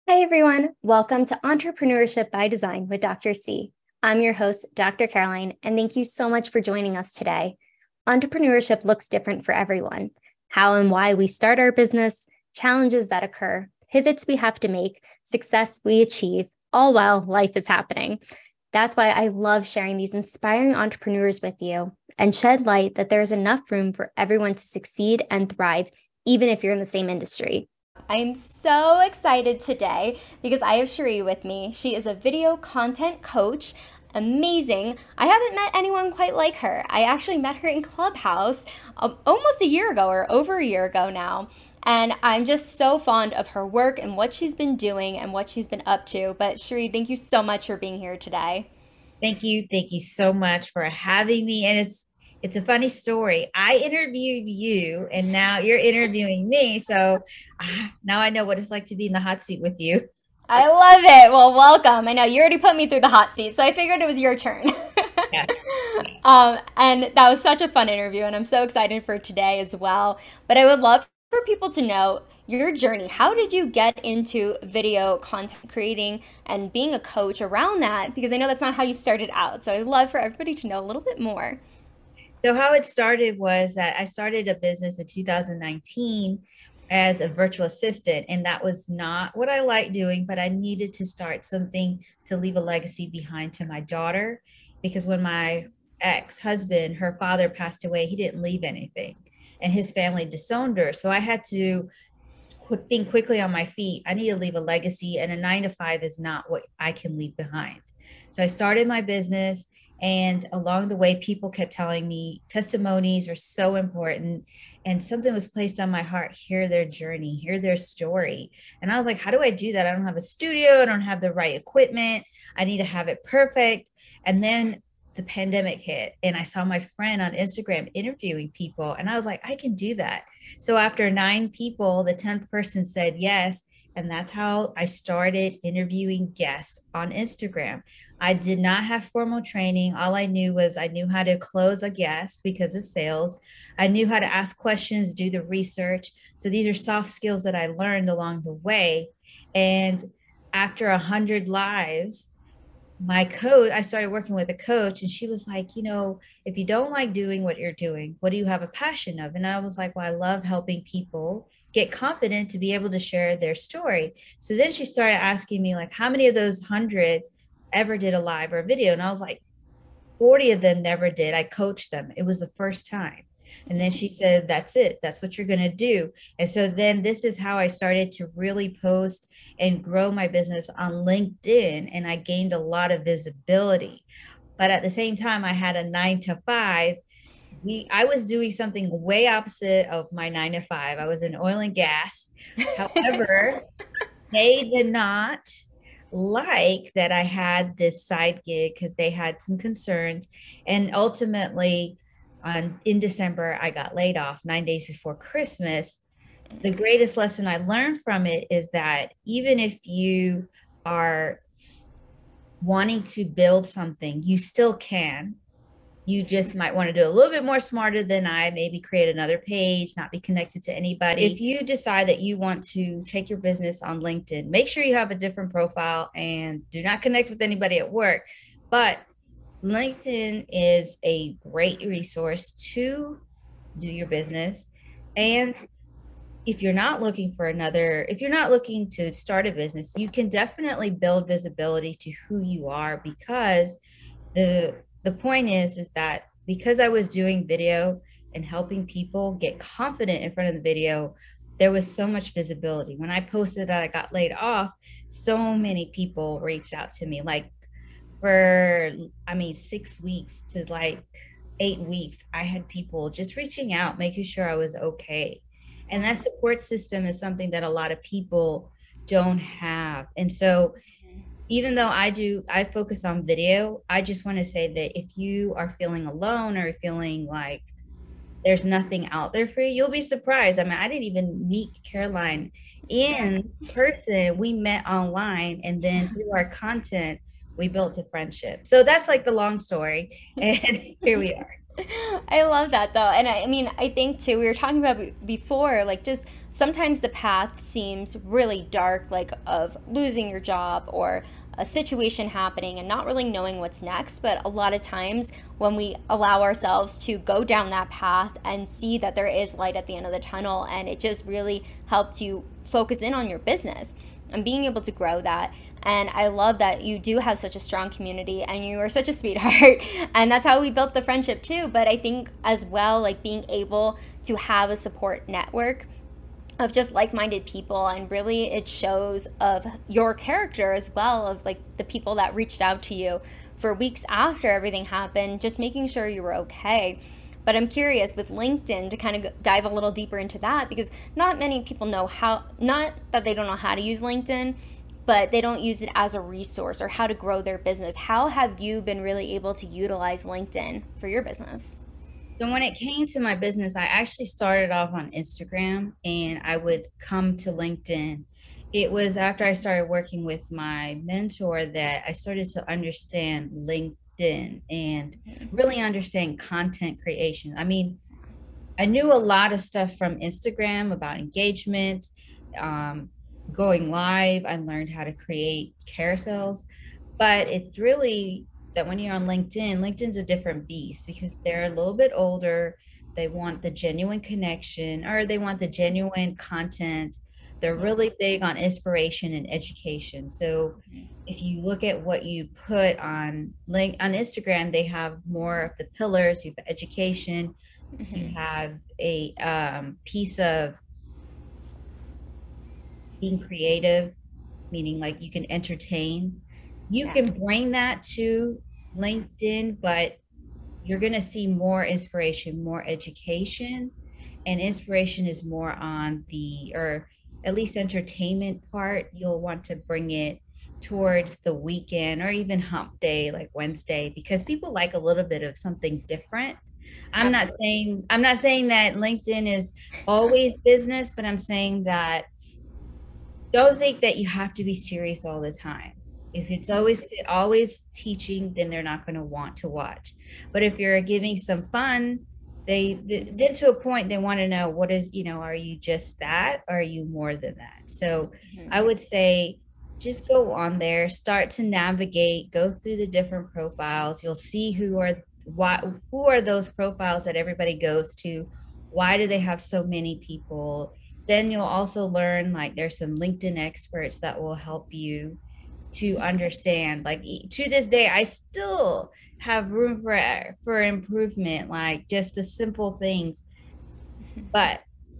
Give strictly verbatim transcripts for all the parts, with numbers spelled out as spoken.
Hi, everyone. Welcome to Entrepreneurship by Design with Doctor C. I'm your host, Doctor Caroline, and thank you so much for joining us today. Entrepreneurship looks different for everyone. How and why we start our business, challenges that occur, pivots we have to make, success we achieve, all while life is happening. That's why I love sharing these inspiring entrepreneurs with you and shed light that there is enough room for everyone to succeed and thrive, even if you're in the same industry. I'm so excited today because I have Cherie with me. She is a video content coach. Amazing. I haven't met anyone quite like her. I actually met her in Clubhouse um, almost a year ago or over a year ago now. And I'm just so fond of her work and what she's been doing and what she's been up to. But Cherie, thank you so much for being here today. Thank you. Thank you so much for having me. And it's it's a funny story. I interviewed you and now you're interviewing me. So ah, now I know what it's like to be in the hot seat with you. I love it. Well, welcome. I know you already put me through the hot seat, so I figured it was your turn. Yeah. um, and that was such a fun interview, and I'm so excited for today as well. But I would love for people to know your journey. How did you get into video content creating and being a coach around that? Because I know that's not how you started out. So I'd love for everybody to know a little bit more. So how it started was that I started a business in two thousand nineteen as a virtual assistant, and that was not what I liked doing, but I needed to start something to leave a legacy behind to my daughter, because when my ex-husband, her father passed away, he didn't leave anything, and his family disowned her. So I had to think quickly on my feet. I need to leave a legacy, and a nine to five is not what I can leave behind. So I started my business, and along the way, people kept telling me testimonies are so important. And something was placed on my heart: hear their journey, hear their story. And I was like, how do I do that? I don't have a studio, I don't have the right equipment, I need to have it perfect. And then the pandemic hit, and I saw my friend on Instagram interviewing people, and I was like, I can do that. So after nine people, the tenth person said yes. And that's how I started interviewing guests on Instagram. I did not have formal training. All I knew was I knew how to close a guest because of sales. I knew how to ask questions, do the research. So these are soft skills that I learned along the way. And after a hundred lives, my coach, I started working with a coach, and she was like, you know, if you don't like doing what you're doing, what do you have a passion of? And I was like, well, I love helping people get confident to be able to share their story. So then she started asking me, like, how many of those hundreds ever did a live or a video? And I was like, forty of them never did. I coached them. It was the first time. And then she said, that's it. That's what you're going to do. And so then this is how I started to really post and grow my business on LinkedIn. And I gained a lot of visibility. But at the same time, I had a nine to five. We, I was doing something way opposite of my nine to five. I was in oil and gas. However, they did not like that I had this side gig because they had some concerns. And ultimately, on in December, I got laid off nine days before Christmas. The greatest lesson I learned from it is that even if you are wanting to build something, you still can. You just might want to do a little bit more smarter than I, maybe create another page, not be connected to anybody. If you decide that you want to take your business on LinkedIn, make sure you have a different profile and do not connect with anybody at work. But LinkedIn is a great resource to do your business. And if you're not looking for another, if you're not looking to start a business, you can definitely build visibility to who you are, because the the point is is that because I was doing video and helping people get confident in front of the video, there was so much visibility. When I posted that I got laid off, so many people reached out to me, like for, I mean, six weeks to like eight weeks, I had people just reaching out, making sure I was okay. And that support system is something that a lot of people don't have. And so even though I do, I focus on video, I just want to say that if you are feeling alone or feeling like there's nothing out there for you, you'll be surprised. I mean, I didn't even meet Caroline in person. We met online, and then through our content, we built a friendship. So that's like the long story. And here we are. I love that though. And I, I mean, I think too, we were talking about be- before, like just sometimes the path seems really dark, like of losing your job or a situation happening and not really knowing what's next. But a lot of times when we allow ourselves to go down that path and see that there is light at the end of the tunnel, and it just really helped you focus in on your business and being able to grow that. And I love that you do have such a strong community and you are such a sweetheart. And that's how we built the friendship too. But I think as well, like being able to have a support network of just like-minded people, and really it shows of your character as well, of like the people that reached out to you for weeks after everything happened, just making sure you were okay. But I'm curious with LinkedIn to kind of dive a little deeper into that, because not many people know how, not that they don't know how to use LinkedIn, but they don't use it as a resource or how to grow their business. How have you been really able to utilize LinkedIn for your business? So when it came to my business, I actually started off on Instagram and I would come to LinkedIn. It was after I started working with my mentor that I started to understand LinkedIn and really understand content creation. I mean, I knew a lot of stuff from Instagram about engagement, um, going live. I learned how to create carousels, but it's really that when you're on LinkedIn, LinkedIn's a different beast because they're a little bit older. They want the genuine connection or they want the genuine content. They're really big on inspiration and education. So if you look at what you put on link on Instagram, they have more of the pillars. You have education, you have a um, piece of being creative, meaning like you can entertain. You Yeah. can bring that to LinkedIn, but you're going to see more inspiration, more education, and inspiration is more on the, or at least entertainment part. You'll want to bring it towards the weekend or even hump day, like Wednesday, because people like a little bit of something different. I'm not Absolutely. saying I'm not saying that LinkedIn is always business, but I'm saying that don't think that you have to be serious all the time. If it's always always teaching, then they're not going to want to watch. But if you're giving some fun, they then to a point they want to know what is, you know, are you just that or are you more than that? So I would say just go on there, start to navigate, go through the different profiles. You'll see who are what who are those profiles that everybody goes to. Why do they have so many people? Then you'll also learn like there's some LinkedIn experts that will help you to understand. Like to this day, I still have room for for improvement, like just the simple things. But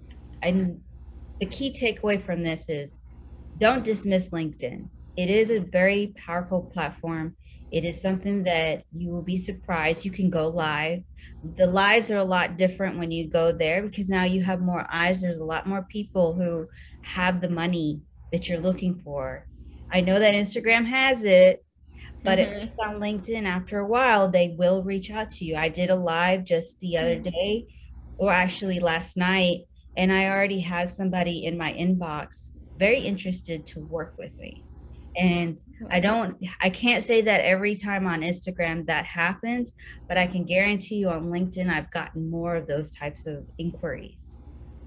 I the key takeaway from this is don't dismiss LinkedIn. It is a very powerful platform. It is something that you will be surprised. You can go live. The lives are a lot different when you go there because now you have more eyes. There's a lot more people who have the money that you're looking for. I know that Instagram has it, but at least on LinkedIn, after a while, they will reach out to you. I did a live just the other day, or actually last night, and I already had somebody in my inbox very interested to work with me. And I don't, I can't say that every time on Instagram that happens, but I can guarantee you on LinkedIn, I've gotten more of those types of inquiries.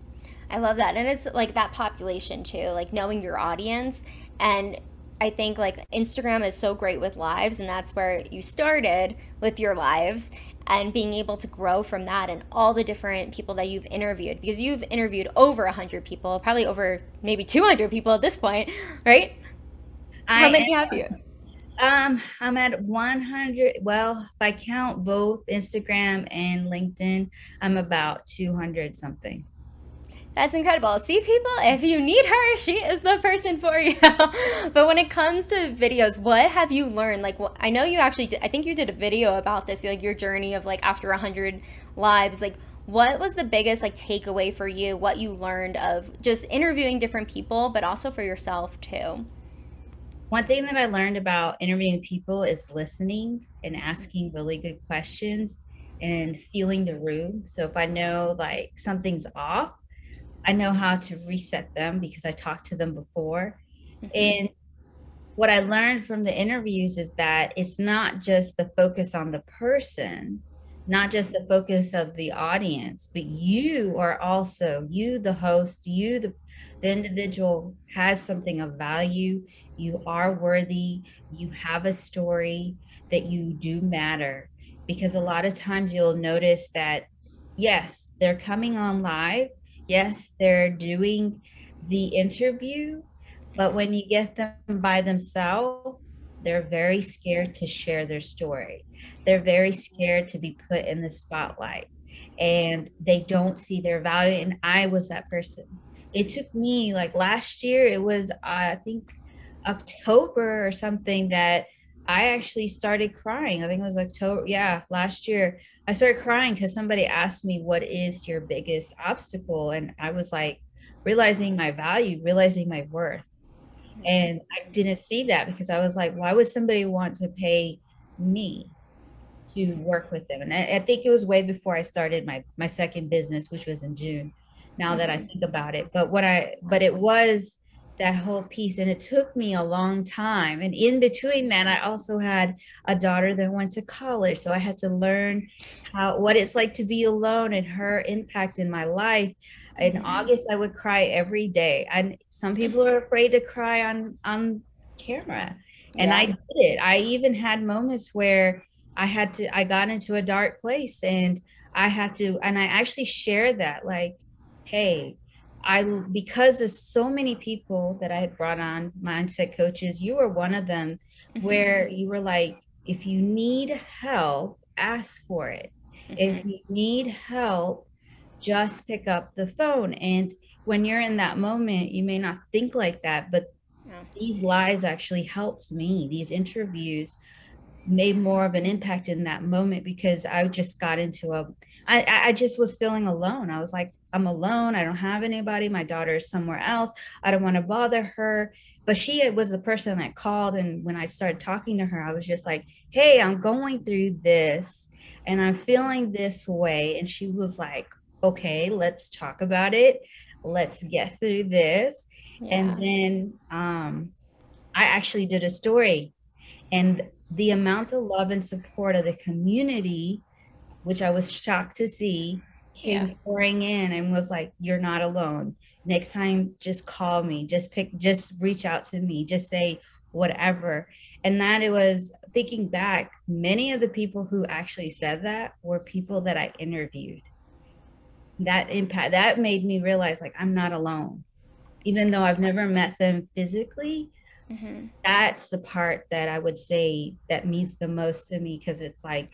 I love that. And it's like that population too, like knowing your audience. And I think like Instagram is so great with lives, and that's where you started with your lives and being able to grow from that and all the different people that you've interviewed, because you've interviewed over one hundred people, probably over maybe two hundred people at this point, right? How I many have you? Um, I'm at one hundred. Well, if I count both Instagram and LinkedIn, I'm about two hundred something. That's incredible. See, people, if you need her, she is the person for you. But when it comes to videos, what have you learned? Like, wh- I know you actually did, I think you did a video about this, like your journey of like after one hundred lives. Like, what was the biggest like takeaway for you? What you learned of just interviewing different people, but also for yourself too? One thing that I learned about interviewing people is listening and asking really good questions and feeling the room. So if I know like something's off, I know how to reset them because I talked to them before. And what I learned from the interviews is that it's not just the focus on the person, not just the focus of the audience, but you are also, you, the host, you, the, the individual has something of value. You are worthy. You have a story, that you do matter. Because a lot of times you'll notice that, yes, they're coming on live. Yes, they're doing the interview, but when you get them by themselves, they're very scared to share their story. They're very scared to be put in the spotlight, and they don't see their value. And I was that person. It took me, like last year, it was, uh, I think October or something, that I actually started crying. I think it was October. Yeah, last year. I started crying because somebody asked me, what is your biggest obstacle? And I was like, realizing my value, realizing my worth. And I didn't see that, because I was like, why would somebody want to pay me to work with them? And I, I think it was way before I started my my second business, which was in June, now that I think about it. But what I but it was that whole piece, and it took me a long time. And in between that, I also had a daughter that went to college, so I had to learn how what it's like to be alone, and her impact in my life. In mm-hmm. August, I would cry every day. And some people are afraid to cry on on camera, and yeah. I did it. I even had moments where I had to, I got into a dark place, and I had to, and I actually shared that, like, hey, I, because there's so many people that I had brought on, mindset coaches, you were one of them, mm-hmm. where you were like, if you need help, ask for it. Mm-hmm. If you need help, just pick up the phone. And when you're in that moment, you may not think like that, but yeah. these lives actually helped me. These interviews made more of an impact in that moment, because I just got into a, I, I just was feeling alone. I was like, I'm alone. I don't have anybody. My daughter is somewhere else. I don't want to bother her. But she was the person that called. And when I started talking to her, I was just like, hey, I'm going through this and I'm feeling this way. And she was like, okay, let's talk about it. Let's get through this. Yeah. And then um, I actually did a story, and the amount of love and support of the community, which I was shocked to see, came yeah. pouring in, and was like, you're not alone. Next time, just call me, just pick, just reach out to me, just say whatever. And that it was, thinking back, many of the people who actually said that were people that I interviewed. That impact, that made me realize, like, I'm not alone. Even though I've never met them physically, mm-hmm. that's the part that I would say that means the most to me, because it's like,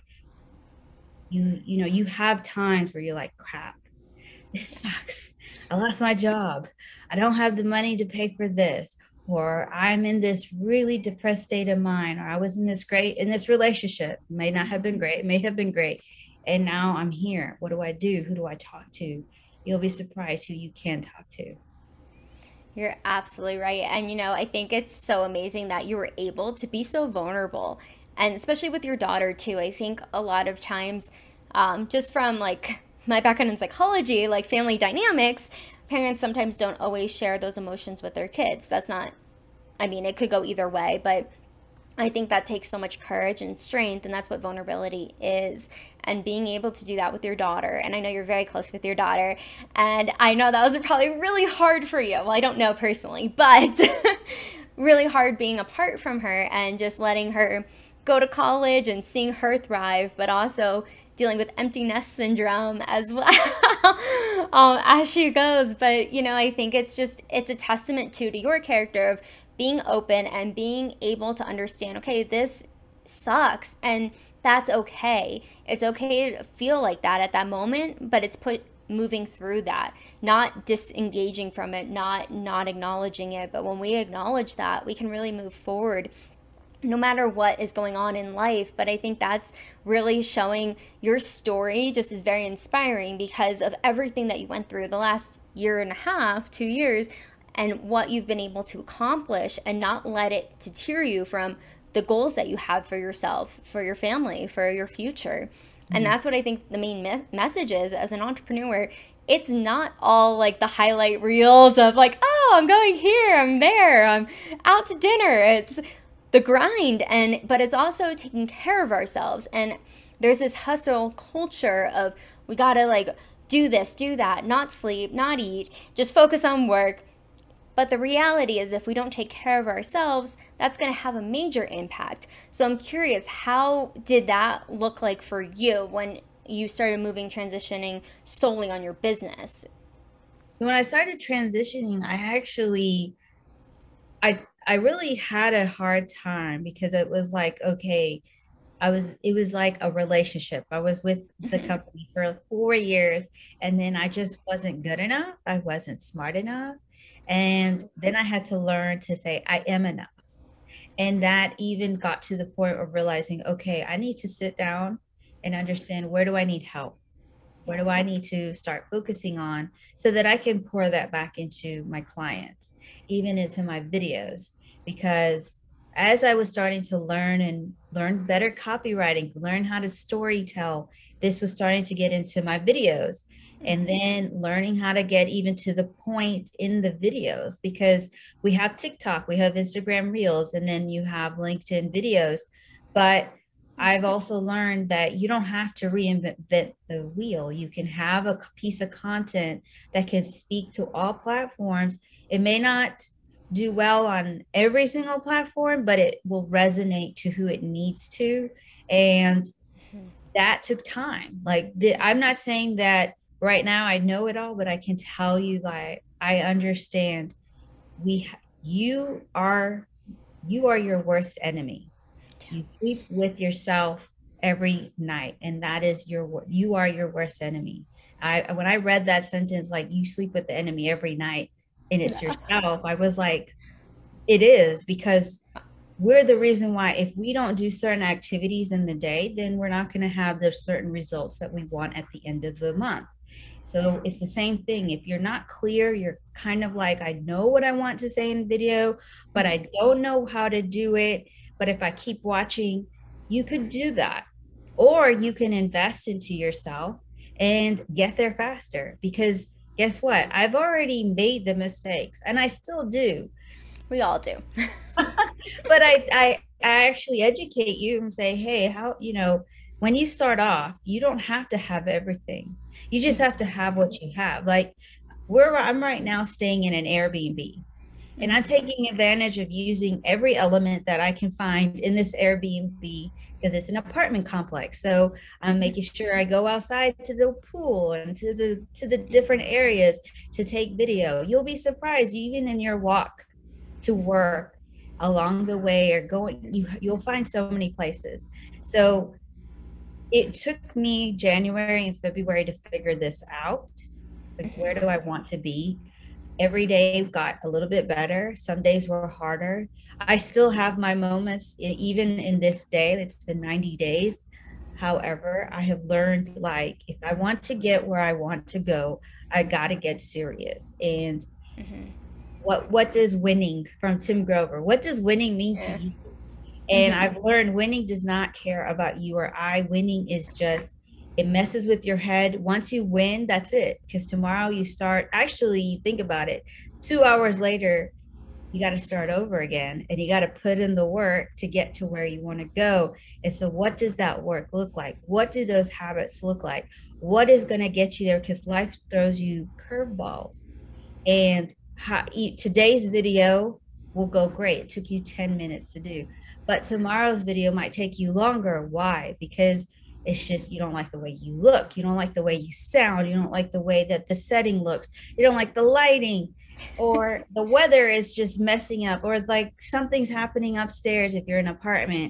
you, you know, you have times where you're like, crap, this sucks. I lost my job. I don't have the money to pay for this, or I'm in this really depressed state of mind, or I was in this great, in this relationship, may not have been great, may have been great. And now I'm here. What do I do? Who do I talk to? You'll be surprised who you can talk to. You're absolutely right. And, you know, I think it's so amazing that you were able to be so vulnerable, and especially with your daughter too. I think a lot of times, um, just from like my background in psychology, like family dynamics, parents sometimes don't always share those emotions with their kids. That's not, I mean, it could go either way, but I think that takes so much courage and strength, and that's what vulnerability is. And being able to do that with your daughter, and I know you're very close with your daughter, and I know that was probably really hard for you. Well, I don't know personally, but really hard being apart from her and just letting her go to college and seeing her thrive, but also dealing with empty nest syndrome as well um, as she goes. But, you know, I think it's just, it's a testament to, to your character of being open and being able to understand, okay, this sucks, and that's okay. It's okay to feel like that at that moment, but it's put moving through that, not disengaging from it, not not acknowledging it. But when we acknowledge that, we can really move forward no matter what is going on in life. But I think that's really showing your story just is very inspiring, because of everything that you went through the last year and a half, two years, and what you've been able to accomplish, and not let it deter you from the goals that you have for yourself, for your family, for your future. Mm-hmm. And that's what I think the main mes- message is as an entrepreneur. It's not all like the highlight reels of like, oh, I'm going here, I'm there, I'm out to dinner. It's the grind, and but it's also taking care of ourselves. And there's this hustle culture of we gotta like do this, do that, not sleep, not eat, just focus on work. But the reality is, if we don't take care of ourselves, that's going to have a major impact. So I'm curious, how did that look like for you when you started moving, transitioning solely on your business? So when I started transitioning, I actually, I, I really had a hard time because it was like, okay, I was, it was like a relationship. I was with the Mm-hmm. company for four years and then I just wasn't good enough. I wasn't smart enough. And then I had to learn to say, I am enough. And that even got to the point of realizing, okay, I need to sit down and understand, where do I need help? Where do I need to start focusing on so that I can pour that back into my clients, even into my videos? Because as I was starting to learn and learn better copywriting, learn how to story tell, this was starting to get into my videos. And then learning how to get even to the point in the videos, because we have TikTok, we have Instagram Reels, and then you have LinkedIn videos. But I've also learned that you don't have to reinvent the wheel. You can have a piece of content that can speak to all platforms. It may not do well on every single platform, but it will resonate to who it needs to. And that took time. Like the, I'm not saying that right now I know it all, but I can tell you, like, I understand we, you are, you are your worst enemy. You sleep with yourself every night, and that is your, you are your worst enemy. I, when I read that sentence, like, you sleep with the enemy every night and it's yourself, I was like, it is, because we're the reason why if we don't do certain activities in the day, then we're not going to have the certain results that we want at the end of the month. So it's the same thing. If you're not clear, you're kind of like, I know what I want to say in video, but I don't know how to do it. But if I keep watching, you could do that. Or you can invest into yourself and get there faster. Because guess what? I've already made the mistakes and I still do. We all do. But I, I, I actually educate you and say, hey, how, you know, when you start off, you don't have to have everything. You just have to have what you have. Like where I'm right now staying in an Airbnb. And I'm taking advantage of using every element that I can find in this Airbnb because it's an apartment complex. So I'm making sure I go outside to the pool and to the to the different areas to take video. You'll be surprised, even in your walk to work along the way or going, you you'll find so many places. So it took me January and February to figure this out. Like, where do I want to be? Every day got a little bit better. Some days were harder. I still have my moments, even in this day. It's been ninety days. However, I have learned, like, if I want to get where I want to go, I got to get serious. And mm-hmm. what what does winning, from Tim Grover, what does winning mean yeah. to you? And mm-hmm. I've learned winning does not care about you or I. Winning is just, it messes with your head. Once you win, that's it. Because tomorrow you start, actually, you think about it, two hours later, you got to start over again and you got to put in the work to get to where you want to go. And so what does that work look like? What do those habits look like? What is going to get you there? Because life throws you curveballs. And how, today's video will go great. It took you ten minutes to do. But tomorrow's video might take you longer. Why? Because it's just, you don't like the way you look. You don't like the way you sound. You don't like the way that the setting looks. You don't like the lighting, or the weather is just messing up, or like something's happening upstairs if you're in an apartment.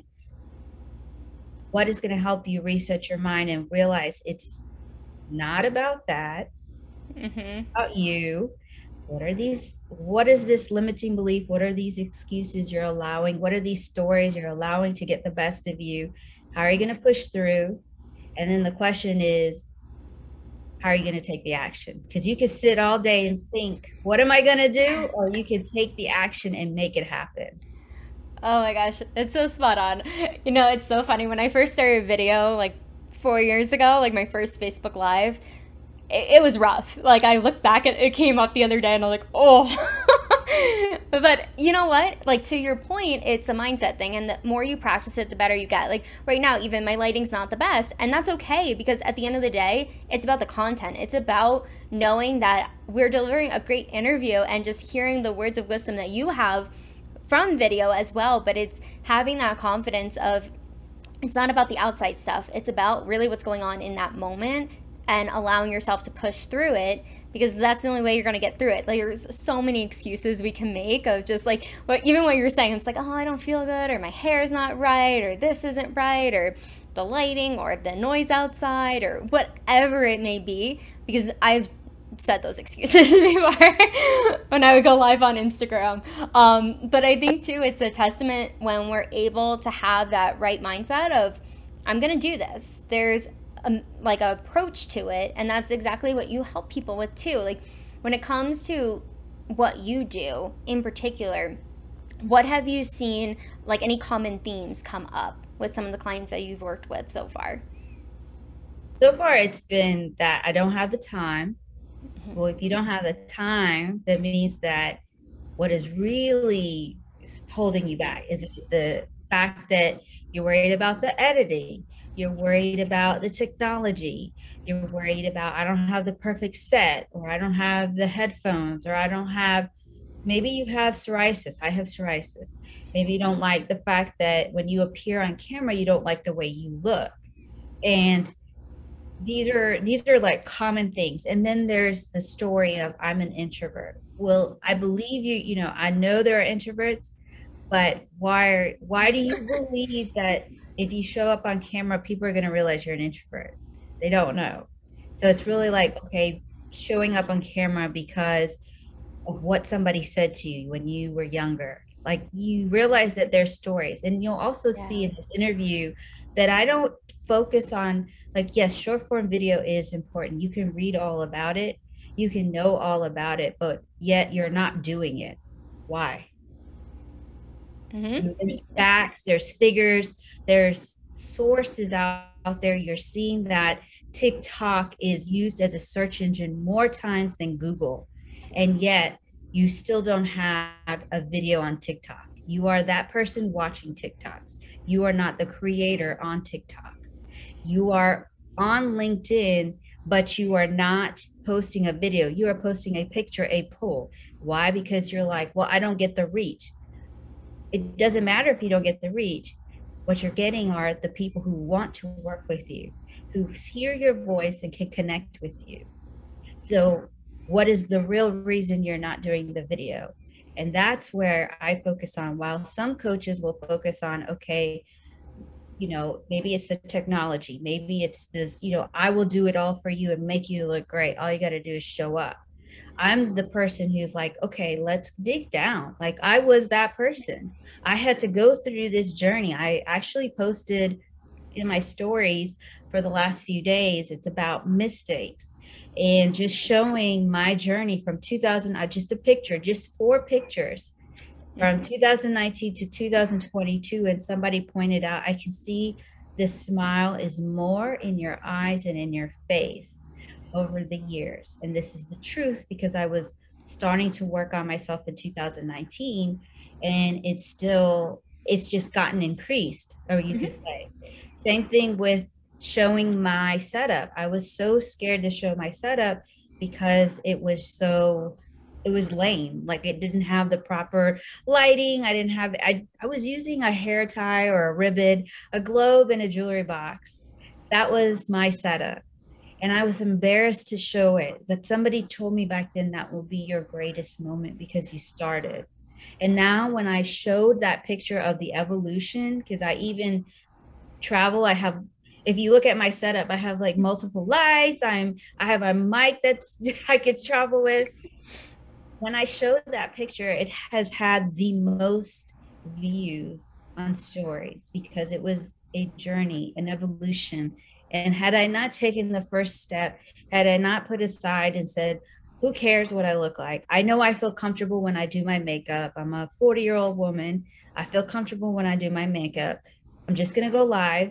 What is going to help you reset your mind and realize it's not about that, mm-hmm. about you? What are these, what is this limiting belief? What are these excuses you're allowing? What are these stories you're allowing to get the best of you? How are you going to push through? And then the question is, how are you going to take the action? Because you could sit all day and think, what am I going to do? Or you could take the action and make it happen. Oh my gosh, it's so spot on. You know, it's so funny. When I first started video, like four years ago, like my first Facebook Live, it, it was rough. Like I looked back at it, came up the other day and I'm like, oh, But you know what? Like, to your point, it's a mindset thing. And the more you practice it, the better you get. Like right now, even my lighting's not the best. And that's okay, because at the end of the day, it's about the content. It's about knowing that we're delivering a great interview and just hearing the words of wisdom that you have from video as well. But it's having that confidence of, it's not about the outside stuff. It's about really what's going on in that moment and allowing yourself to push through it, because that's the only way you're going to get through it. Like, there's so many excuses we can make of just like, what, even what you're saying, it's like, oh, I don't feel good, or my hair's not right, or this isn't right, or the lighting, or the noise outside, or whatever it may be, because I've said those excuses before when I would go live on Instagram. Um, but I think too, it's a testament when we're able to have that right mindset of, I'm going to do this. There's a, like a approach to it. And that's exactly what you help people with too. Like, when it comes to what you do in particular, what have you seen, like any common themes come up with some of the clients that you've worked with so far? So far, it's been that I don't have the time. Well, if you don't have the time, that means that what is really holding you back is the fact that you're worried about the editing, you're worried about the technology, you're worried about, I don't have the perfect set, or I don't have the headphones, or I don't have, maybe you have psoriasis. I have psoriasis. Maybe you don't like the fact that when you appear on camera, you don't like the way you look. And these are these are like common things. And then there's the story of, I'm an introvert. Well, I believe you, you know, I know there are introverts, but why are, why do you believe that if you show up on camera, people are going to realize you're an introvert? They don't know. So it's really like, okay, showing up on camera because of what somebody said to you when you were younger. Like, you realize that there's stories. And you'll also yeah. see in this interview that I don't focus on, like, yes, short form video is important. You can read all about it. You can know all about it, but yet you're not doing it. Why? Mm-hmm. There's facts, there's figures, there's sources out, out there. You're seeing that TikTok is used as a search engine more times than Google. And yet you still don't have a video on TikTok. You are that person watching TikToks. You are not the creator on TikTok. You are on LinkedIn, but you are not posting a video. You are posting a picture, a poll. Why? Because you're like, well, I don't get the reach. It doesn't matter if you don't get the reach. What you're getting are the people who want to work with you, who hear your voice and can connect with you. So what is the real reason you're not doing the video? And that's where I focus on. While some coaches will focus on, okay, you know, maybe it's the technology, maybe it's this, you know, I will do it all for you and make you look great. All you got to do is show up. I'm the person who's like, okay, let's dig down. Like, I was that person. I had to go through this journey. I actually posted in my stories for the last few days, it's about mistakes and just showing my journey from two thousand, just a picture, just four pictures from two thousand nineteen to two thousand twenty-two. And somebody pointed out, I can see the smile is more in your eyes and in your face over the years. And this is the truth, because I was starting to work on myself in two thousand nineteen, and it's still, it's just gotten increased, or you mm-hmm. could say. Same thing with showing my setup. I was so scared to show my setup because it was so, it was lame. Like, it didn't have the proper lighting. I didn't have, I, I was using a hair tie or a ribbon, a globe, and a jewelry box. That was my setup. And I was embarrassed to show it. But somebody told me back then, that will be your greatest moment because you started. And now when I showed that picture of the evolution, because I even travel, I have, if you look at my setup, I have like multiple lights. I'm, I have a mic that's I could travel with. When I showed that picture, it has had the most views on stories because it was a journey, an evolution. And had I not taken the first step, had I not put aside and said, who cares what I look like? I know I feel comfortable when I do my makeup. I'm a forty year old woman. I feel comfortable when I do my makeup. I'm just going to go live.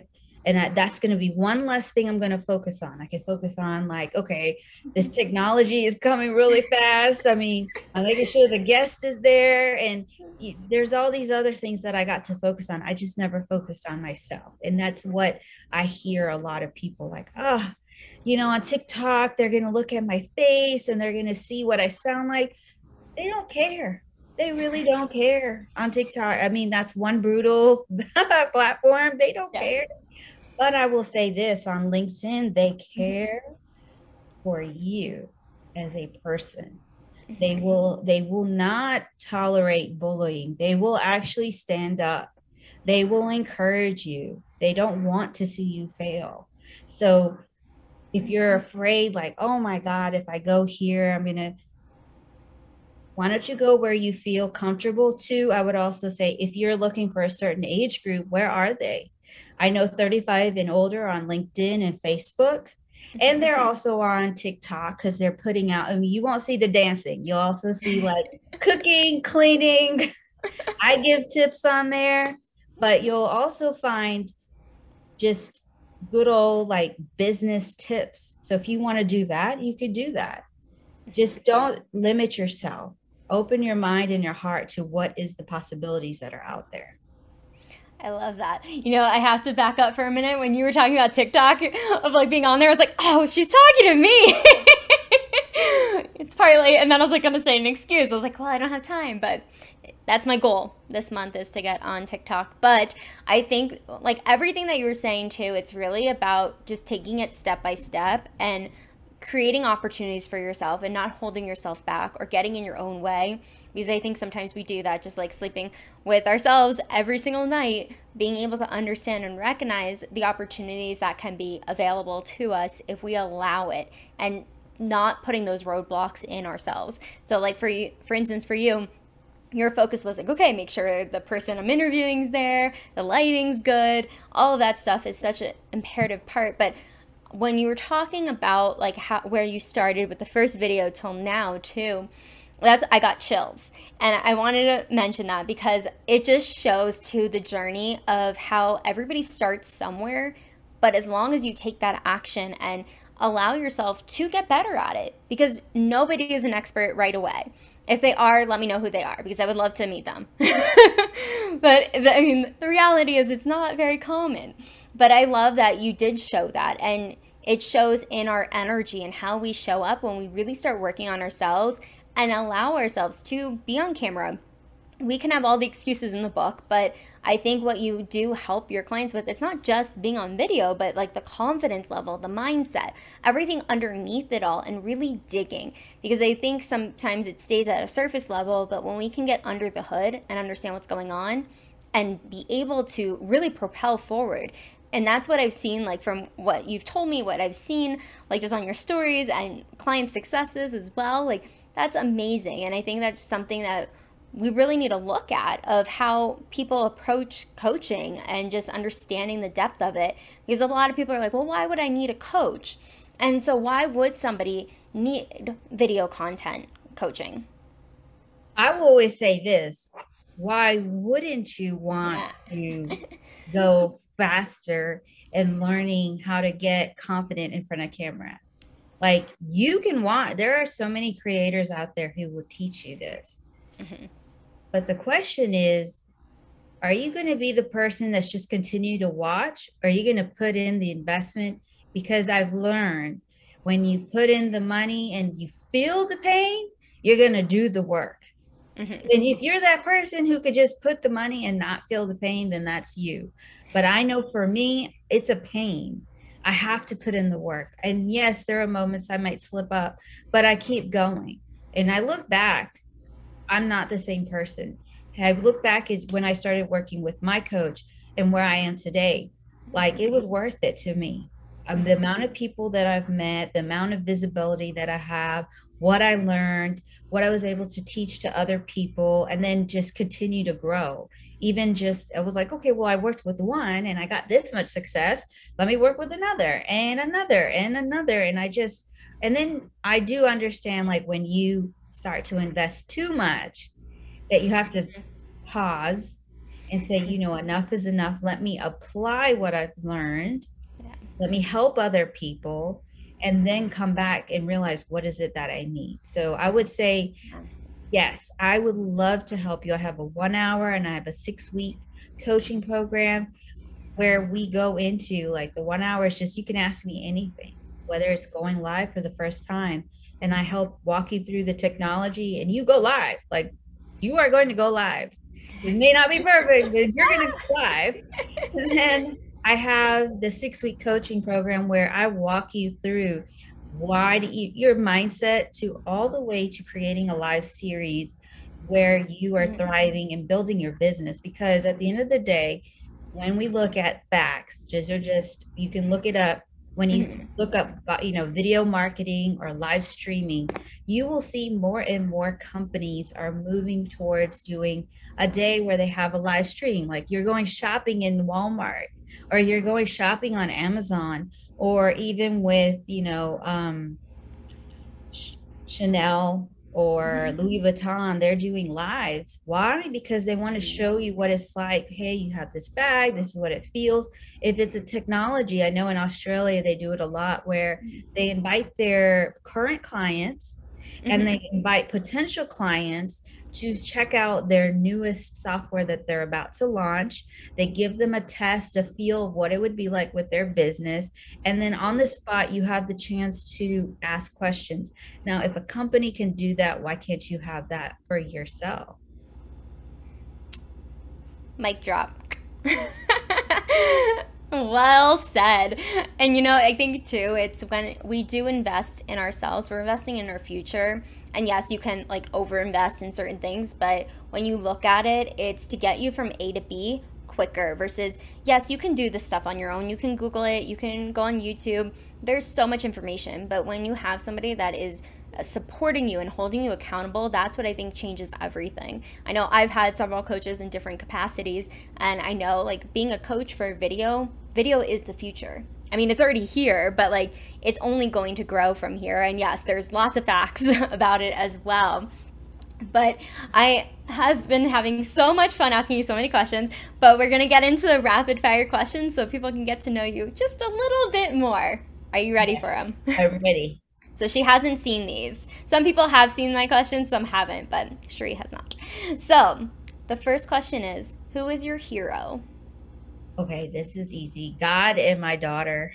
And that, that's going to be one less thing I'm going to focus on. I can focus on like, okay, this technology is coming really fast. I mean, I'm making sure the guest is there. And there's all these other things that I got to focus on. I just never focused on myself. And that's what I hear a lot of people like, oh, you know, on TikTok, they're going to look at my face and they're going to see what I sound like. They don't care. They really don't care on TikTok. I mean, that's one brutal platform. They don't yeah. care. But I will say this, on LinkedIn, they care for you as a person. They will, they will not tolerate bullying. They will actually stand up. They will encourage you. They don't want to see you fail. So if you're afraid, like, oh my God, if I go here, I'm going to, why don't you go where you feel comfortable too? I would also say, if you're looking for a certain age group, where are they? I know thirty-five and older on LinkedIn and Facebook, and they're also on TikTok because they're putting out, I mean, you won't see the dancing. You'll also see like cooking, cleaning. I give tips on there, but you'll also find just good old like business tips. So if you want to do that, you could do that. Just don't limit yourself. Open your mind and your heart to what is the possibilities that are out there. I love that. You know, I have to back up for a minute. When you were talking about TikTok of like being on there, I was like, oh, she's talking to me. It's partly, and then I was like going to say an excuse. I was like, well, I don't have time, but that's my goal this month is to get on TikTok. But I think like everything that you were saying too, it's really about just taking it step by step and creating opportunities for yourself and not holding yourself back or getting in your own way, because I think sometimes we do that, just like sleeping with ourselves every single night, being able to understand and recognize the opportunities that can be available to us if we allow it, and not putting those roadblocks in ourselves. So like for you, for instance, for you, your focus was like, okay, make sure the person I'm interviewing is there, the lighting's good, all of that stuff is such an imperative part. But when you were talking about like how, where you started with the first video till now too, that's, I got chills. And I wanted to mention that because it just shows to the journey of how everybody starts somewhere, but as long as you take that action and allow yourself to get better at it, because nobody is an expert right away. If they are, let me know who they are, because I would love to meet them. But I mean, the reality is it's not very common. But I love that you did show that, and it shows in our energy and how we show up when we really start working on ourselves and allow ourselves to be on camera. We can have all the excuses in the book, but I think what you do help your clients with, it's not just being on video, but like the confidence level, the mindset, everything underneath it all, and really digging. Because I think sometimes it stays at a surface level, but when we can get under the hood and understand what's going on and be able to really propel forward. And that's what I've seen, like from what you've told me, what I've seen, like just on your stories and client successes as well. Like that's amazing. And I think that's something that we really need to look at, of how people approach coaching and just understanding the depth of it. Because a lot of people are like, well, why would I need a coach? And so why would somebody need video content coaching? I will always say this, why wouldn't you want yeah. to go faster in learning how to get confident in front of camera? Like you can want, there are so many creators out there who will teach you this. Mm-hmm. But the question is, are you going to be the person that's just continue to watch? Or are you going to put in the investment? Because I've learned when you put in the money and you feel the pain, you're going to do the work. Mm-hmm. And if you're that person who could just put the money and not feel the pain, then that's you. But I know for me, it's a pain. I have to put in the work. And yes, there are moments I might slip up, but I keep going. And I look back, I'm not the same person. I look back at when I started working with my coach and where I am today, like it was worth it to me. Um, the amount of people that I've met, the amount of visibility that I have, what I learned, what I was able to teach to other people, and then just continue to grow. Even just, I was like, okay, well, I worked with one and I got this much success. Let me work with another and another and another. And I just, and then I do understand, like when you start to invest too much, that you have to pause and say, you know, enough is enough. Let me apply what I've learned. Yeah. Let me help other people, and then come back and realize what is it that I need. So I would say, yes, I would love to help you. I have a one hour and I have a six week coaching program where we go into, like, the one hour is just, you can ask me anything, whether it's going live for the first time. And I help walk you through the technology and you go live. Like, you are going to go live. It may not be perfect, but you're going to go live. And then I have the six week coaching program where I walk you through why do you, your mindset to all the way to creating a live series where you are thriving and building your business. Because at the end of the day, when we look at facts, just are just, you can look it up. When you mm-hmm. look up, you know, video marketing or live streaming, you will see more and more companies are moving towards doing a day where they have a live stream. Like, you're going shopping in Walmart, or you're going shopping on Amazon, or even with, you know, um, Chanel or Louis Vuitton, they're doing lives. Why? Because they want to show you what it's like. Hey, you have this bag. This is what it feels. If it's a technology, I know in Australia, they do it a lot where they invite their current clients mm-hmm. and they invite potential clients to check out their newest software that they're about to launch. They give them a test, a feel of what it would be like with their business. And then on the spot, you have the chance to ask questions. Now, if a company can do that, why can't you have that for yourself? Mic drop. Well said. And, you know, I think, too, it's when we do invest in ourselves, we're investing in our future. And, yes, you can, like, overinvest in certain things. But when you look at it, it's to get you from A to B quicker versus, yes, you can do this stuff on your own. You can Google it. You can go on YouTube. There's so much information. But when you have somebody that is supporting you and holding you accountable, that's what I think changes everything. I know I've had several coaches in different capacities, and I know, like, being a coach for video, video is the future. I mean, it's already here, but, like, it's only going to grow from here. And yes, there's lots of facts about it as well. But I have been having so much fun asking you so many questions, but we're going to get into the rapid fire questions so people can get to know you just a little bit more. Are you ready for them? I'm ready. So she hasn't seen these. Some people have seen my questions, some haven't, but Sheree has not. So the first question is, who is your hero? Okay, this is easy. God and my daughter.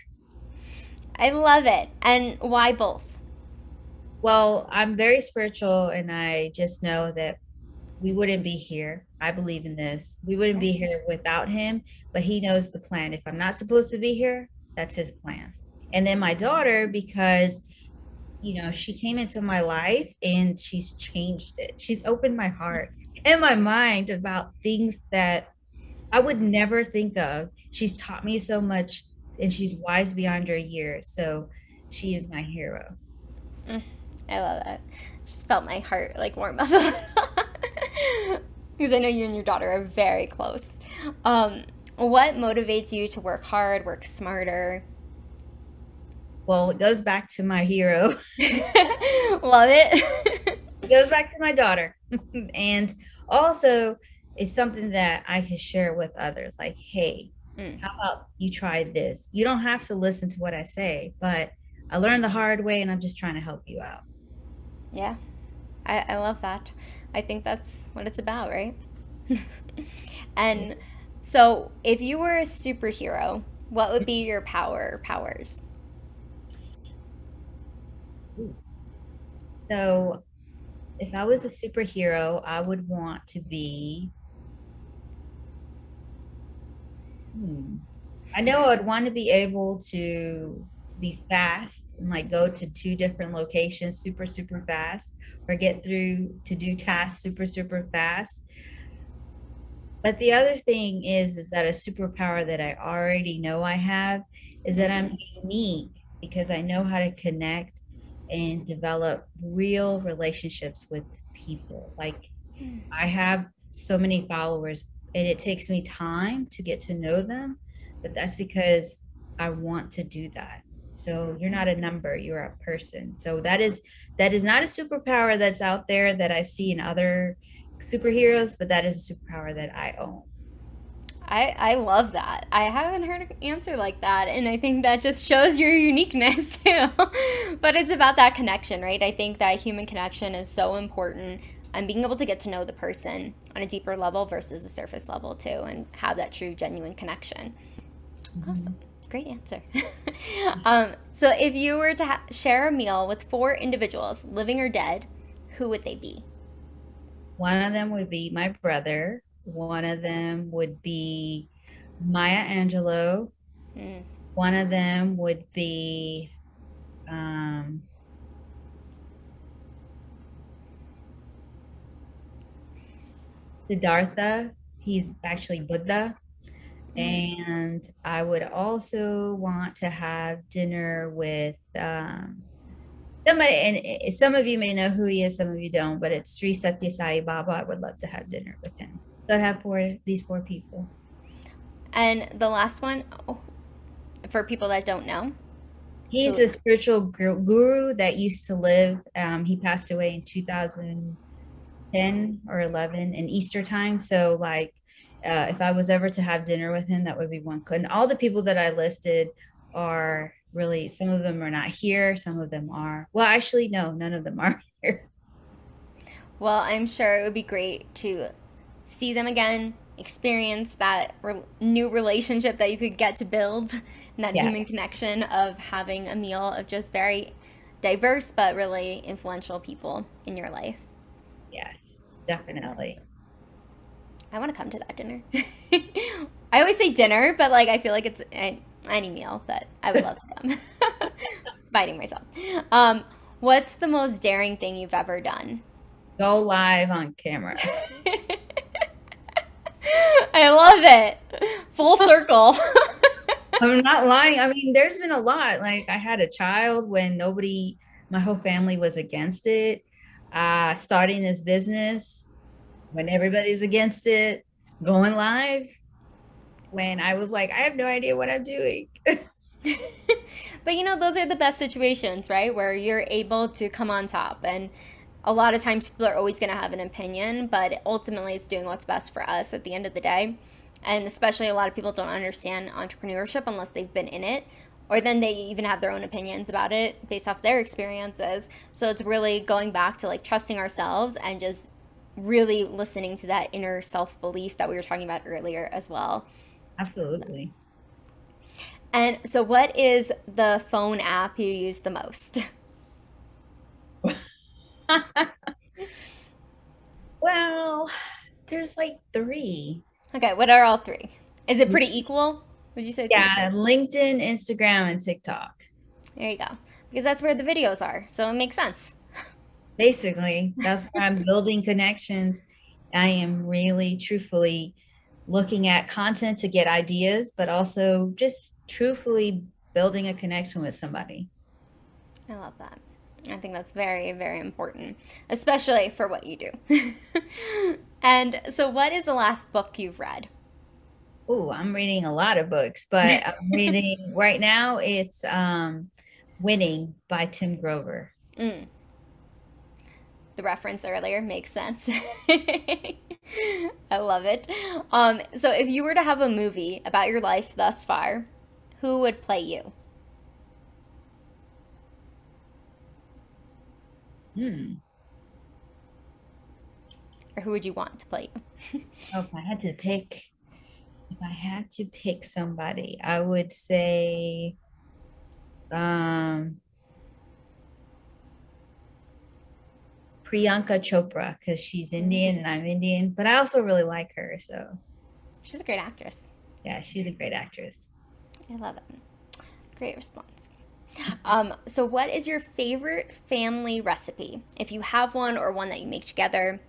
I love it. And why both? Well, I'm very spiritual, and I just know that we wouldn't be here. I believe in this. We wouldn't be here without him, but he knows the plan. If I'm not supposed to be here, that's his plan. And then my daughter, because you know, she came into my life and she's changed it. She's opened my heart and my mind about things that I would never think of. She's taught me so much, and she's wise beyond her years. So she is my hero. Mm, I love that. Just felt my heart like warm up a little. Because I know you and your daughter are very close. Um, what motivates you to work hard, work smarter? Well, it goes back to my hero. Love it. It goes back to my daughter. And also, it's something that I can share with others. Like, hey, mm. how about you try this? You don't have to listen to what I say, but I learned the hard way, and I'm just trying to help you out. Yeah, I, I love that. I think that's what it's about, right? And so if you were a superhero, what would be your power or powers? So if I was a superhero, I would want to be, hmm, I know I'd want to be able to be fast and like go to two different locations super, super fast, or get through to do tasks super, super fast. But the other thing is, is that a superpower that I already know I have is that I'm unique, because I know how to connect and develop real relationships with people. Like, I have so many followers, and it takes me time to get to know them, but that's because I want to do that. So you're not a number, you're a person. So that is that is not a superpower that's out there that I see in other superheroes, but that is a superpower that I own. I, I love that. I haven't heard an answer like that. And I think that just shows your uniqueness too. But it's about that connection, right? I think that human connection is so important and being able to get to know the person on a deeper level versus a surface level too, and have that true, genuine connection. Mm-hmm. Awesome. Great answer. um, so if you were to ha- share a meal with four individuals, living or dead, who would they be? One of them would be my brother. One of them would be Maya Angelou. Mm. One of them would be um, Siddhartha. He's actually Buddha. Mm. And I would also want to have dinner with um, somebody, and some of you may know who he is, some of you don't, but it's Sri Satya Sai Baba. I would love to have dinner with him. So I'd have four, these four people. And the last one, oh, for people that don't know. He's who? a spiritual guru that used to live. Um, he passed away in two thousand ten or eleven in Easter time. So like, uh, if I was ever to have dinner with him, that would be one. And all the people that I listed are really, some of them are not here. Some of them are. Well, actually, no, none of them are here. Well, I'm sure it would be great to see them again, experience that re- new relationship that you could get to build, and that yeah. human connection of having a meal of just very diverse but really influential people in your life. Yes, definitely. I want to come to that dinner. I always say dinner, but like I feel like it's a, any meal that I would love to come. Biting myself. Um, what's the most daring thing you've ever done? Go live on camera. I love it. Full circle. I'm not lying. I mean, there's been a lot. Like I had a child when nobody, my whole family was against it. Uh, starting this business when everybody's against it, going live when I was like, I have no idea what I'm doing. But you know, those are the best situations, right? Where you're able to come on top. And a lot of times people are always going to have an opinion, but ultimately it's doing what's best for us at the end of the day. And especially a lot of people don't understand entrepreneurship unless they've been in it, or then they even have their own opinions about it based off their experiences. So it's really going back to like trusting ourselves and just really listening to that inner self-belief that we were talking about earlier as well. Absolutely. And so what is the phone app you use the most? Well, there's like three. Okay, what are all three? Is it pretty equal? Would you say it's yeah, equal? LinkedIn, Instagram, and TikTok. There you go. Because that's where the videos are. So it makes sense. Basically, that's where I'm building connections. I am really truthfully looking at content to get ideas, but also just truthfully building a connection with somebody. I love that. I think that's very, very important, especially for what you do. And so what is the last book you've read? Oh, I'm reading a lot of books, but I'm reading right now, it's um, Winning by Tim Grover. Mm. The reference earlier makes sense. I love it. Um, so if you were to have a movie about your life thus far, who would play you? Hmm. Or who would you want to play you? Oh, if I had to pick, if I had to pick somebody, I would say, um, Priyanka Chopra, because she's Indian and I'm Indian, but I also really like her. So she's a great actress. Yeah, she's a great actress. I love it. Great response. Um, so what is your favorite family recipe? If you have one or one that you make together.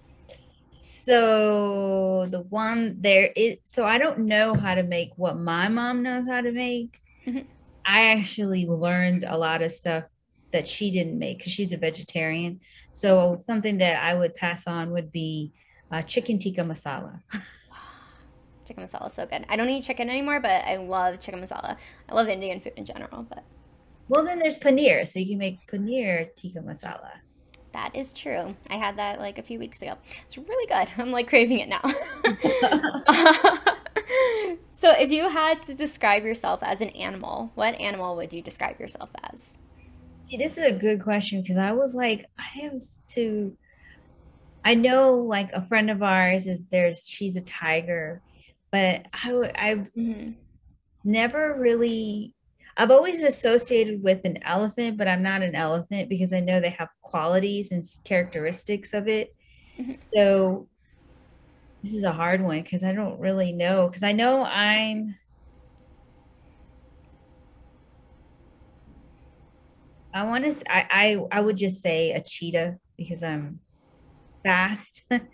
So the one there is, so I don't know how to make what my mom knows how to make. Mm-hmm. I actually learned a lot of stuff that she didn't make because she's a vegetarian. So something that I would pass on would be uh, chicken tikka masala. Chicken masala is so good. I don't eat chicken anymore, but I love chicken masala. I love Indian food in general, but. Well, then there's paneer, so you can make paneer tikka masala. That is true. I had that like a few weeks ago. It's really good. I'm like craving it now. So if you had to describe yourself as an animal, what animal would you describe yourself as? See, this is a good question because I was like, I have to, I know like a friend of ours is there's, she's a tiger, but I, w- I've Mm-hmm. never really, I've always associated with an elephant, but I'm not an elephant because I know they have qualities and s- characteristics of it. So this is a hard one because I don't really know because I know I'm, I want to, I, I, I would just say a cheetah because I'm fast and,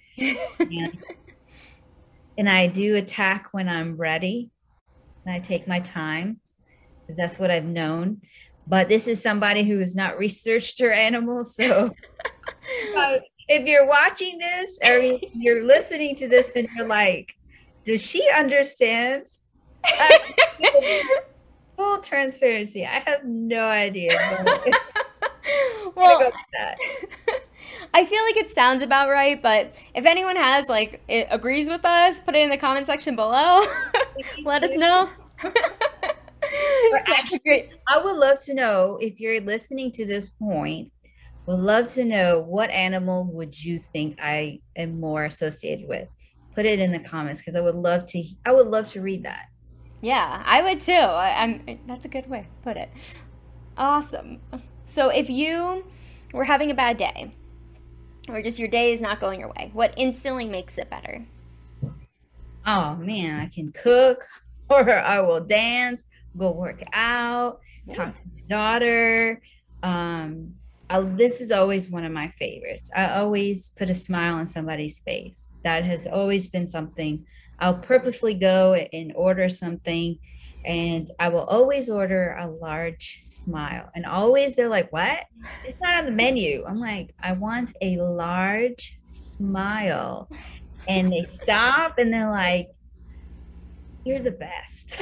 and I do attack when I'm ready and I take my time because that's what I've known. But this is somebody who has not researched her animals. So uh, if you're watching this or you're listening to this and you're like, does she understand? I, full transparency. I have no idea, but I'm gonna go Well, with that. I feel like it sounds about right, but if anyone has like it agrees with us, put it in the comment section below. Let us know. Or That's a actually, great. I would love to know if you're listening to this point, would love to know what animal would you think I am more associated with? Put it in the comments because I would love to I would love to read that. Yeah, I would too. I, I'm. That's a good way to put it. Awesome. So if you were having a bad day, or just your day is not going your way, what instantly makes it better? Oh man, I can cook or I will dance, go work out, Ooh. talk to my daughter. Um, I, this is always one of my favorites. I always put a smile on somebody's face. That has always been something. I'll purposely go and order something, and I will always order a large smile. And always they're like, "What? It's not on the menu." I'm like, "I want a large smile." And they stop and they're like, you're the best.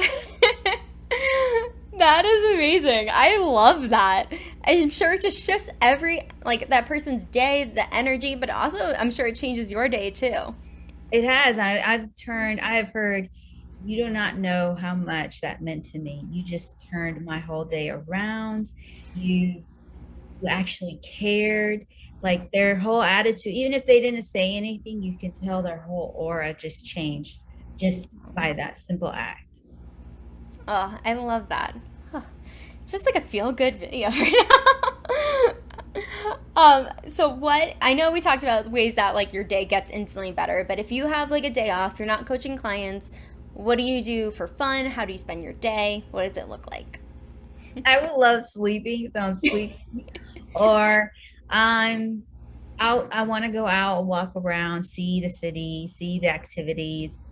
That is amazing. I love that. I'm sure it just shifts every like that person's day, the energy, but also I'm sure it changes your day too. It has. I, I've turned, I have heard, you do not know how much that meant to me. You just turned my whole day around. You, you actually cared. Like their whole attitude, even if they didn't say anything, you can tell their whole aura just changed just by that simple act. Oh, I love that. Huh. It's just like a feel good video right now. um, so what I know we talked about ways that like your day gets instantly better, but if you have like a day off, you're not coaching clients, what do you do for fun? How do you spend your day? What does it look like? I would love sleeping, so I'm sleeping. Or I'm out, I want to go out, walk around, see the city, see the activities,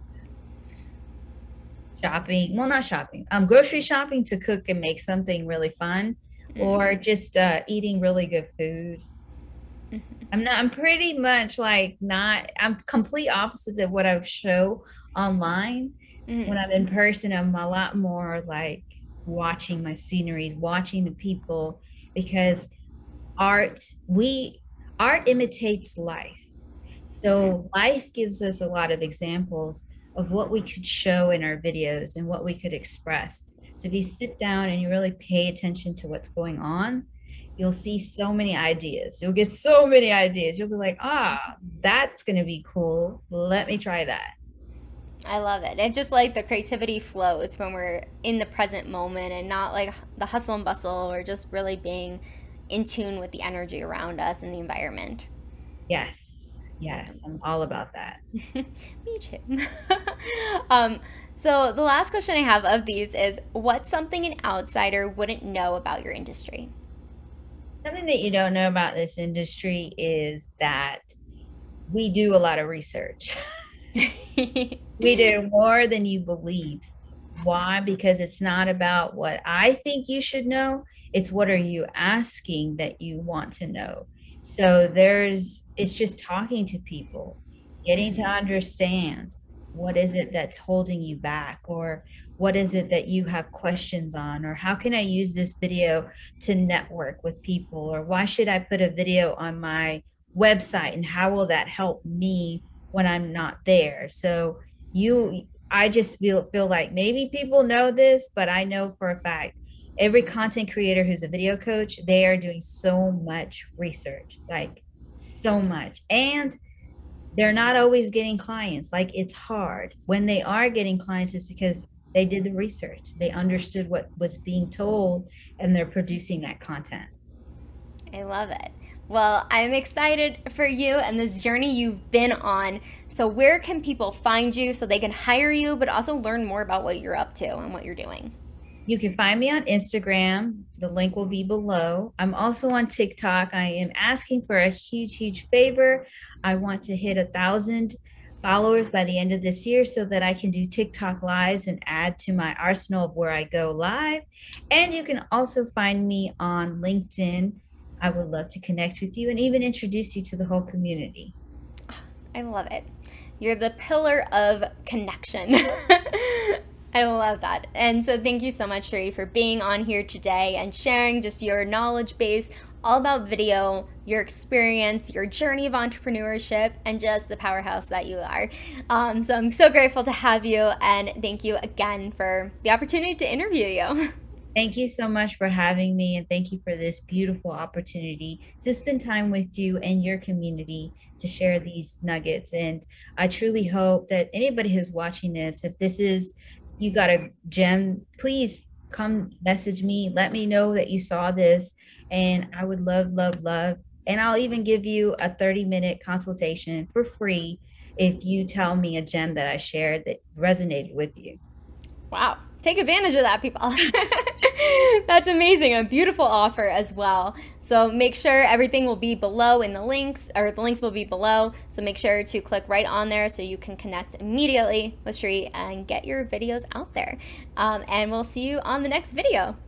shopping. Well, not shopping. Um, grocery shopping to cook and make something really fun, or just uh, eating really good food. I'm not. I'm pretty much like not. I'm complete opposite of what I show online. When Mm-hmm. I'm in person, I'm a lot more like watching my sceneries, watching the people, because art we art imitates life. So life gives us a lot of examples of what we could show in our videos and what we could express. So if you sit down and you really pay attention to what's going on, you'll see so many ideas. You'll get so many ideas. You'll be like, ah, that's going to be cool. Let me try that. I love it. It's just like the creativity flows when we're in the present moment and not like the hustle and bustle or just really being in tune with the energy around us and the environment. Yes. Yes. I'm all about that. Me too. um, so the last question I have of these is what's something an outsider wouldn't know about your industry? Something that you don't know about this industry is that we do a lot of research. We do more than you believe. Why? Because it's not about what I think you should know. It's what are you asking that you want to know. So there's, it's just talking to people, getting to understand what is it that's holding you back, or what is it that you have questions on, or how can I use this video to network with people, or why should I put a video on my website and how will that help me when I'm not there? So you I just feel feel like maybe people know this, but I know for a fact every content creator who's a video coach, they are doing so much research, like so much. And they're not always getting clients. Like it's hard. When they are getting clients, it's because they did the research. They understood what was being told and they're producing that content. I love it. Well, I'm excited for you and this journey you've been on. So where can people find you so they can hire you, but also learn more about what you're up to and what you're doing? You can find me on Instagram. The link will be below. I'm also on TikTok. I am asking for a huge, huge favor. I want to hit a thousand followers by the end of this year so that I can do TikTok lives and add to my arsenal of where I go live. And you can also find me on LinkedIn. I would love to connect with you and even introduce you to the whole community. I love it. You're the pillar of connection. I love that. And so thank you so much, Sheree, for being on here today and sharing just your knowledge base all about video, your experience, your journey of entrepreneurship, and just the powerhouse that you are. Um, so I'm so grateful to have you, and thank you again for the opportunity to interview you. Thank you so much for having me, and thank you for this beautiful opportunity to spend time with you and your community to share these nuggets. And I truly hope that anybody who's watching this, if this is, you got a gem, please come message me. Let me know that you saw this, and I would love, love, love. And I'll even give you a thirty minute consultation for free if you tell me a gem that I shared that resonated with you. Wow. Take advantage of that, people. That's amazing. A beautiful offer as well. So make sure everything will be below in the links, or the links will be below. So make sure to click right on there so you can connect immediately with Sheree and get your videos out there. Um, and we'll see you on the next video.